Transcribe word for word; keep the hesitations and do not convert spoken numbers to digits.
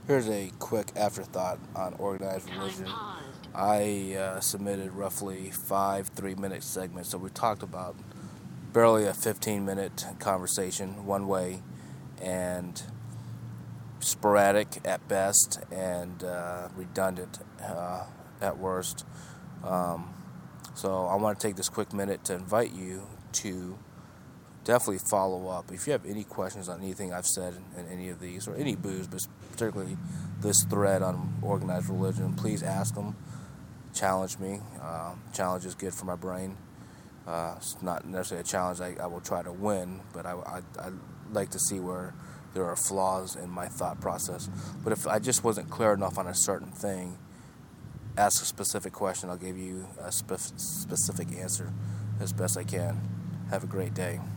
Here's a quick afterthought on organized religion. I uh, submitted roughly five three minute segments, so we talked about barely a fifteen minute conversation one way and sporadic at best and uh, redundant uh, at worst. Um, so I want to take this quick minute to invite you to definitely follow up. If you have any questions on anything I've said in any of these, or any booze, but particularly this thread on organized religion, please ask them. Challenge me. Uh, challenge is good for my brain. Uh, it's not necessarily a challenge I, I will try to win, but I, I, I like to see where there are flaws in my thought process. But if I just wasn't clear enough on a certain thing, ask a specific question. I'll give you a spe- specific answer as best I can. Have a great day.